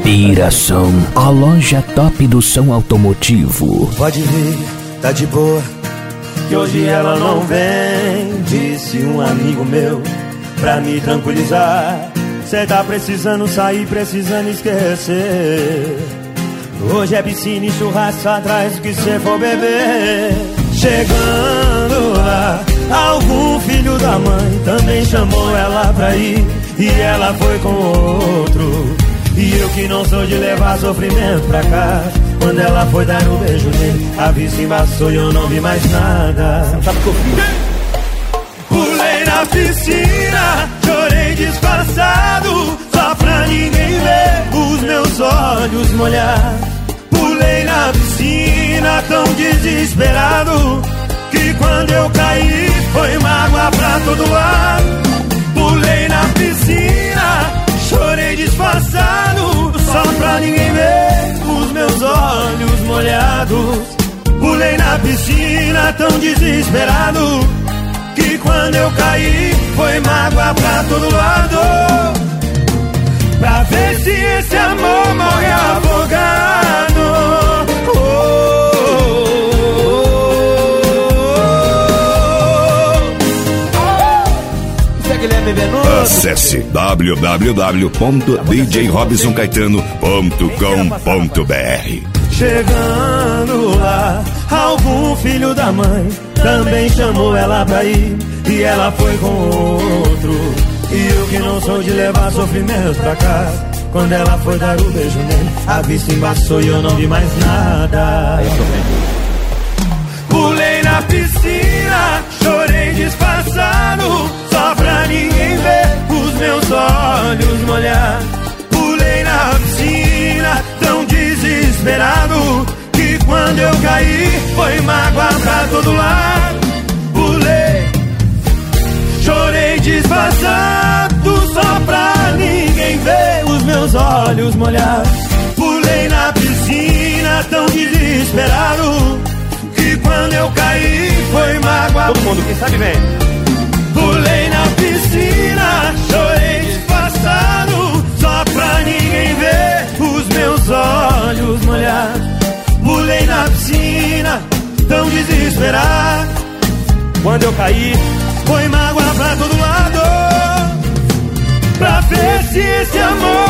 Ira Som, a loja top do som automotivo. Pode vir, tá de boa, que hoje ela não vem. Disse um amigo meu, pra me tranquilizar. Cê tá precisando sair, precisando esquecer. Hoje é piscina e churrasco atrás do que cê for beber. Chegando lá, algum filho da mãe também chamou ela pra ir, e ela foi com outro. E eu que não sou de levar sofrimento pra casa, quando ela foi dar um beijo nele, a vista embaçou e eu não vi mais nada. Pulei na piscina, chorei disfarçado, só pra ninguém ver os meus olhos molhar. Pulei na piscina tão desesperado, que quando eu caí foi mágoa pra todo lado. Pulei na piscina, chorei disfarçado, só pra ninguém ver os meus olhos molhados. Pulei na piscina tão desesperado, que quando eu caí foi mágoa pra todo lado. Pra ver se esse amor morre afogado. Acesse www.djrobsoncaetano.com.br. Chegando lá, algum filho da mãe também chamou ela pra ir, e ela foi com outro. E eu que não sou de levar sofrimento pra casa, quando ela foi dar o beijo nele, a vista embaçou e eu não vi mais nada. Pulei na piscina, chorei disfarçado, só pra ninguém ver os meus olhos molhar. Pulei na piscina tão desesperado, que quando eu caí foi mágoa pra todo lado. Pulei, chorei disfarçado, só pra ninguém ver os meus olhos molhar. Pulei na piscina tão desesperado, que quando eu caí foi mágoa. Todo mundo, quem sabe vem. Pulei na piscina, chorei disfarçado, só pra ninguém ver os meus olhos molhados. Pulei na piscina tão desesperado, Quando eu caí foi mágoa pra todo lado. Pra ver se esse amor